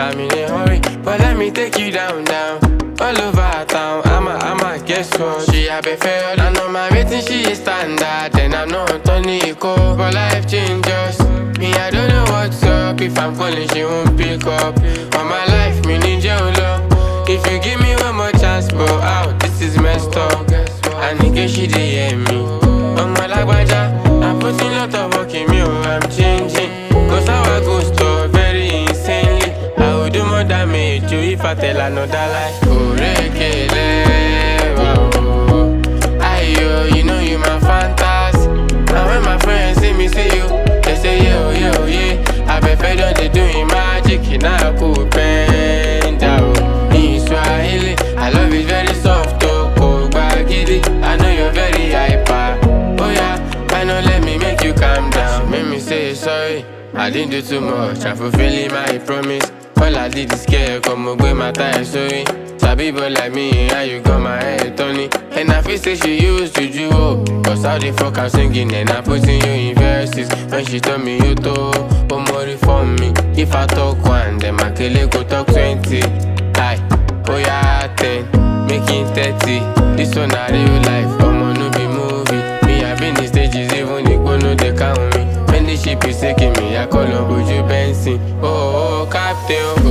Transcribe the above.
I'm in a hurry, but let me take you down. All over town, I'ma guess what? She have a fail, I know my rating, she is standard. Then I'm not Tony Eco, but life changes. Me, I don't know what's up. If I'm calling, she won't pick up. On my life, me need your love. If you give me one more chance, bro, out, this is messed up. And in case she didn't hear me, on my lagwaja, I'm putting lot of work in me, oh, I'm changing. Cause how I go store very insanely. I would do more damage to if I tell another lie. Oh, ayo, you know you my fantasy. And when my friends see me see you, they say yeah. I bet fed on they doing magic, and I could bend down. In Swahili, I love it very soft, oh, bagidi. I know you're very hyper. Oh yeah, I know, let me make you calm down. Make me say sorry, I didn't do too much, I'm fulfilling my promise. All I did is care, come away my time, sorry. Sabi boy like me, how you got my head, Tony? And I feel say she used to you, oh. Cause how the fuck I'm singing and I'm putting you in verses. When she told me you to, oh more for me. If I talk one, then my kele go talk 20. Aye, oh yeah, 10, making 30. This one a real life, come on, no be movie. Me, I've been in stages, even if one no they count me. When the ship is taking me, I call on Buju Benson. Oh, captain.